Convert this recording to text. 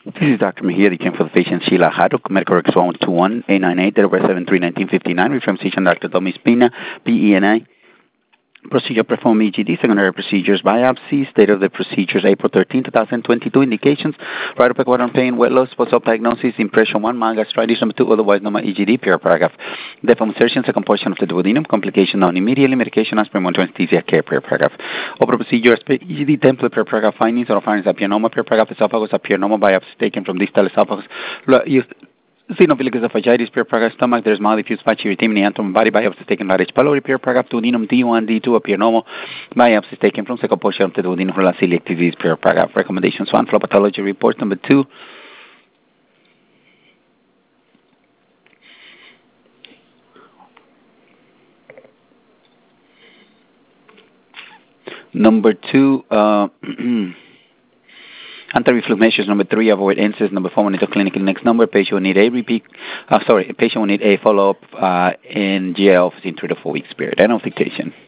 This is Dr. Mejia, the for the patient Sheila Haddock, medical records 121-898, 73-1959, from physician Dr. Tommy Spina, PENI. Procedure performed EGD, secondary procedures, biopsy, state of the procedures, April 13, 2022, indications, right upper quadrant pain, weight loss, post-op diagnosis, impression 1, mild gastritis, number 2, otherwise known as EGD, per paragraph. Deform insertion, second portion of the duodenum, complication known immediately, medication, aspirin, monitoring anesthesia, care, per paragraph. Upper procedure, EGD template, per paragraph, findings, or findings, apianoma, per paragraph, esophagus, apianoma, biopsy taken from distal esophagus, Xenophilic esophagitis, per paragraph, stomach, there's mild diffuse patchy erythema, antom, body biopsy taken by H. pylori, per paragraph, duodenum, D1, D2, apianomo, biopsy taken from second portion of the duodenum, celiac disease, per paragraph. Recommendations 1, flow pathology report, number 2. Number 2, anti-reflux measures. Number 3, avoid NSAIDs. Number 4, monitor clinical. Next number, patient will need a patient will need a follow-up in GI office in 3 to 4 weeks period. End of dictation.